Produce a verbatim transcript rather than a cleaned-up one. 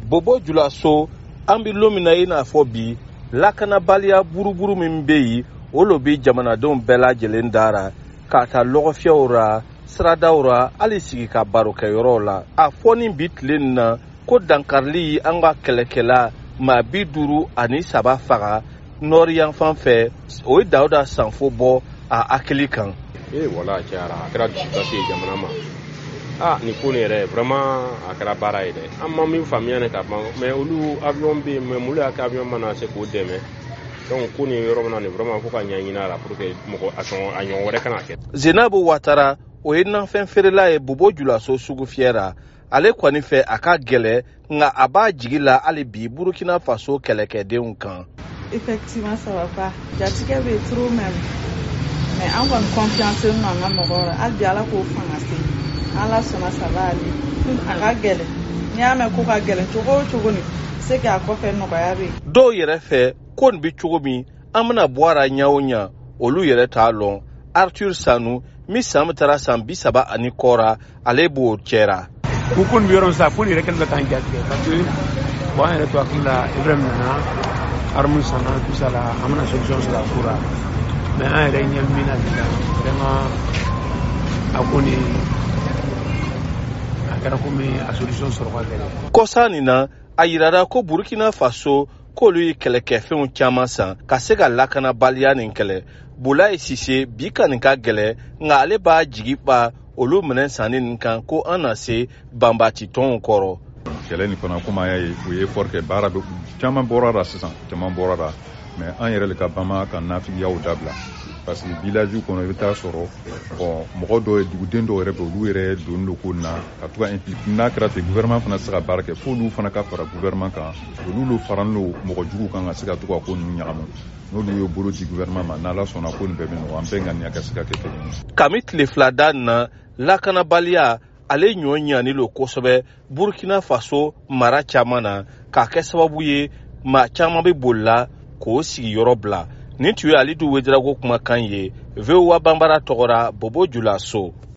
Bobo Julaso an bi lomina i n'a fɔ bi lakanabaliya buruburu min bɛ yen olu bi jamanadenw bɛɛ lajɛlen dara ka taa lɔgɔfiyɛw ra siradaw ra hali sigi ka baro kɛ yɔrɔw la. A fɔ nin bi tile nin na ko dankarili an ka kɛlɛkɛla maa bi duuru ani saba faga nɔri yanfan fɛ o ye Dawuda Sanfo bɔ a hakili kan. Eh wala cayara a kɛra dusukasi ye jamana ma. Ah ni ko ni yɛrɛ vraiment a kɛra baara ye dɛ. An ma min faamuya ne ka ban mais olu avion bɛ mais mulu y'a kɛ avion mana se k'o dɛmɛ. Donc ko ni yɔrɔ min na ni vraiment ko ka ɲɛɲini a la pour que mɔgɔ a sɔn a ɲɔgɔn wɛrɛ kana kɛ. Zenabu Watara o ye nafɛn feerela ye Bobo Julaso sugu fiyɛra. Ale kɔni fɛ a ka gɛlɛ nka a b'a jigi la hali bi Burkina Faso kɛlɛkɛdenw kan. Effectivement ça va pas. Jatigɛ bɛ trop même. Mais an kɔni confiance n'an ka mɔgɔw la. Hali bi Ala k'o fanga se. Ala sɔnna ça va aller. A ka gɛlɛn. N'i y'a mɛn ko ka gɛlɛn cogo o cogo ni c'est que a kɔfɛ nɔgɔya bɛ yen. Dɔw yɛrɛ fɛ ko nin bɛ cogo min an bɛna bɔ a la ɲɛ o ɲɛ olu yɛrɛ t'a lɔn. Arthur Sanu min san taara san bi saba ani kɔra ale b'o cɛra. U kɔni bɛ yɔrɔ min sa fo nin yɛrɛ kɛlen bɛ k'an jatigɛ parce que bon an yɛrɛ to hakili la Ibrahima nana arme sanna tout ça la an bɛna solution sɔrɔ a ko la mais an yɛrɛ ɲɛ min na vraiment a kɔni a kɛra komi a solution sɔrɔ ka gɛlɛn. Kɔsa nin na a yirara ko Burkina Faso k'olu ye kɛlɛkɛfɛnw caman san ka se ka lakanabaliya nin kɛlɛ. Bulaye Sise bi ka nin ka gɛlɛ nka ale b'a jigi ba olu minɛn sanni nin kan ko an na se banbati tɔnw kɔrɔ. Kɛlɛ nin fana komi an y'a ye u ye effort kɛ baara bɛ caman bɔra la sisan caman bɔra la mais an yɛrɛ de ka bama ka nafigiyaw dabila parce que village kɔnɔ i bɛ taa sɔrɔ bon mɔgɔ dɔw ye duguden dɔw yɛrɛ bɛ olu yɛrɛ don do ko na ka to ka impliquer n'a kɛra ten gouvernement fana se ka baara kɛ fo olu fana ka fara gouvernement kan olu faralen don mɔgɔ jugu kan ka se ka to ka ko ninnu ɲagamu n'olu ye bolo di gouvernement ma n'Ala sɔnna ko nin bɛɛ bɛ nɔgɔ an bɛɛ ŋaniya ka se ka kɛ kelen ye. Kami tile fila da na lakanabaliya ale ɲɔ ɲani lo kosɛbɛ Burkina Faso mara caman na k'a kɛ sababu ye maa caman bɛ bolila k'o sigiyɔrɔ bila. Nin tun ye Alidu Wederawogo kumakan ye V O A Banbara tɔgɔra Bobo Julaso.